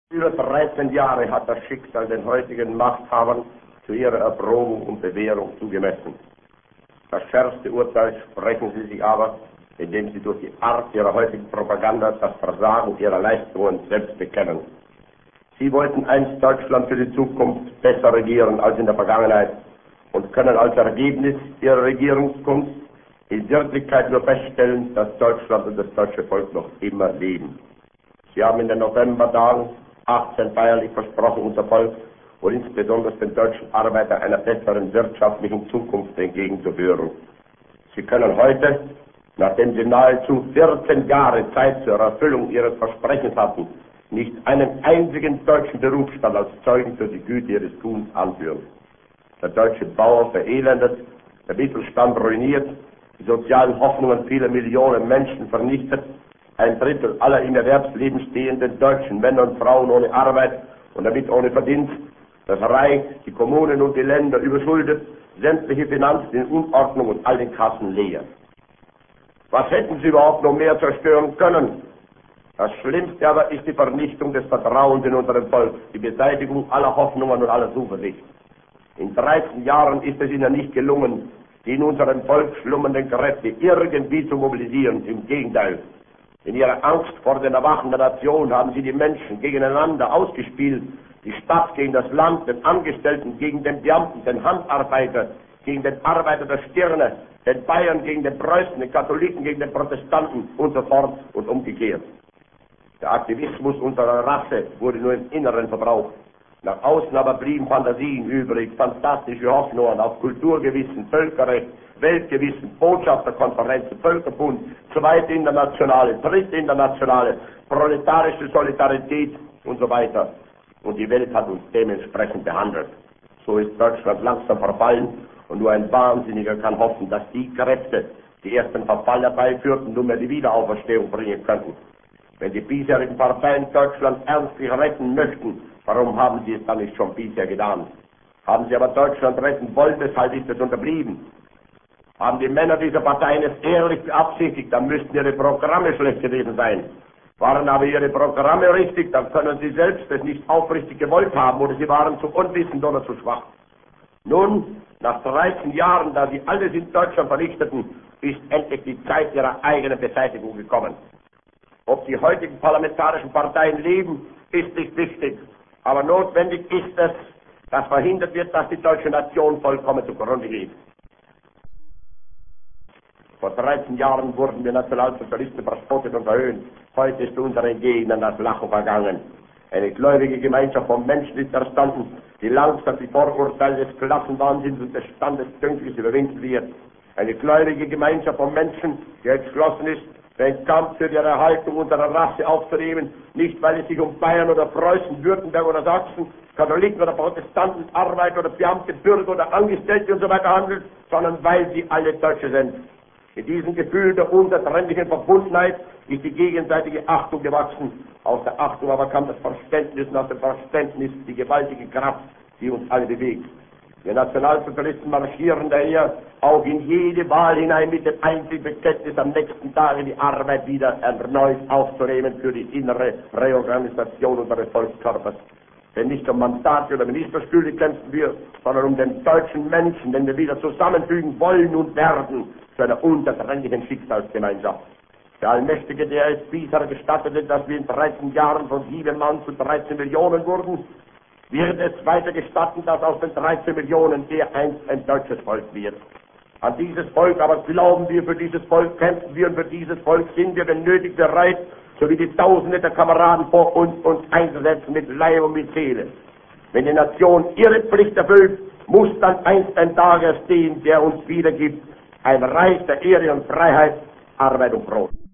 Über 13 Jahre hat das Schicksal den heutigen Machthabern zu ihrer Erprobung und Bewährung zugemessen. Das schärfste Urteil sprechen sie sich aber, indem sie durch die Art ihrer heutigen Propaganda das Versagen ihrer Leistungen selbst bekennen. Sie wollten einst Deutschland für die Zukunft besser regieren als in der Vergangenheit und können als Ergebnis ihrer Regierungskunst in Wirklichkeit nur feststellen, dass Deutschland und das deutsche Volk noch immer leben. Sie haben in den Novembertagen 18 feierlich versprochen, unser Volk und insbesondere den deutschen Arbeiter einer besseren wirtschaftlichen Zukunft entgegenzuführen. Sie können heute, nachdem sie nahezu 14 Jahre Zeit zur Erfüllung ihres Versprechens hatten, nicht einen einzigen deutschen Berufsstand als Zeugen für die Güte ihres Tuns anführen. Der deutsche Bauer verelendet, der Mittelstand ruiniert, die sozialen Hoffnungen vieler Millionen Menschen vernichtet, ein Drittel aller im Erwerbsleben stehenden deutschen Männer und Frauen ohne Arbeit und damit ohne Verdienst, das Reich, die Kommunen und die Länder überschuldet, sämtliche Finanzen in Unordnung und alle Kassen leer. Was hätten sie überhaupt noch mehr zerstören können? Das Schlimmste aber ist die Vernichtung des Vertrauens in unserem Volk, die Beseitigung aller Hoffnungen und aller Zuversicht. In 13 Jahren ist es ihnen nicht gelungen, die in unserem Volk schlummernden Kräfte irgendwie zu mobilisieren. Im Gegenteil. In ihrer Angst vor den erwachenden Nation haben sie die Menschen gegeneinander ausgespielt, die Stadt gegen das Land, den Angestellten gegen den Beamten, den Handarbeiter gegen den Arbeiter der Stirne, den Bayern gegen den Preußen, den Katholiken gegen den Protestanten und so fort und umgekehrt. Der Aktivismus unserer Rasse wurde nur im Inneren verbraucht. Nach außen aber blieben Fantasien übrig, fantastische Hoffnungen auf Kulturgewissen, Völkerrecht, Weltgewissen, Botschafterkonferenzen, Völkerbund, zweite Internationale, dritte Internationale, proletarische Solidarität und so weiter. Und die Welt hat uns dementsprechend behandelt. So ist Deutschland langsam verfallen und nur ein Wahnsinniger kann hoffen, dass die Kräfte, die erst den Verfall herbeiführten, nunmehr die Wiederauferstehung bringen könnten. Wenn die bisherigen Parteien Deutschland ernstlich retten möchten, warum haben sie es dann nicht schon bisher getan? Haben sie aber Deutschland retten wollen, weshalb ist es unterblieben? Haben die Männer dieser Parteien es ehrlich beabsichtigt, dann müssten ihre Programme schlecht gewesen sein. Waren aber ihre Programme richtig, dann können sie selbst es nicht aufrichtig gewollt haben oder sie waren zu unwissend oder zu schwach. Nun, nach 13 Jahren, da sie alles in Deutschland vernichteten, ist endlich die Zeit ihrer eigenen Beseitigung gekommen. Ob die heutigen parlamentarischen Parteien leben, ist nicht wichtig. Aber notwendig ist es, dass verhindert wird, dass die deutsche Nation vollkommen zugrunde geht. Vor 13 Jahren wurden wir Nationalsozialisten verspottet und verhöhnt. Heute ist unseren Gegnern das Lachen vergangen. Eine gläubige Gemeinschaft von Menschen ist erstanden, die langsam die Vorurteile des Klassenwahnsinns und des Standesdünkels überwinden wird. Eine gläubige Gemeinschaft von Menschen, die entschlossen ist, den Kampf für die Erhaltung unserer Rasse aufzunehmen, nicht weil es sich um Bayern oder Preußen, Württemberg oder Sachsen, Katholiken oder Protestanten, Arbeiter oder Beamte, Bürger oder Angestellte und so weiter handelt, sondern weil sie alle Deutsche sind. In diesem Gefühl der unzertrennlichen Verbundenheit ist die gegenseitige Achtung gewachsen. Aus der Achtung aber kam das Verständnis und aus dem Verständnis die gewaltige Kraft, die uns alle bewegt. Wir Nationalsozialisten marschieren daher auch in jede Wahl hinein mit dem einzigen Bekenntnis, am nächsten Tage die Arbeit wieder erneut aufzunehmen für die innere Reorganisation unseres Volkskörpers. Denn nicht um Mandate oder Ministerstühle kämpfen wir, sondern um den deutschen Menschen, den wir wieder zusammenfügen wollen und werden zu einer unzertrennlichen Schicksalsgemeinschaft. Der Allmächtige, der es bisher gestattete, dass wir in 13 Jahren von 7 Mann zu 13 Millionen wurden, wird es weiter gestatten, dass aus den 13 Millionen der einst ein deutsches Volk wird. An dieses Volk aber glauben wir, für dieses Volk kämpfen wir und für dieses Volk sind wir, wenn nötig, bereit, so wie die Tausende der Kameraden vor uns einzusetzen mit Leib und mit Seele. Wenn die Nation ihre Pflicht erfüllt, muss dann einst ein Tag erstehen, der uns wiedergibt ein Reich der Ehre und Freiheit, Arbeit und Brot.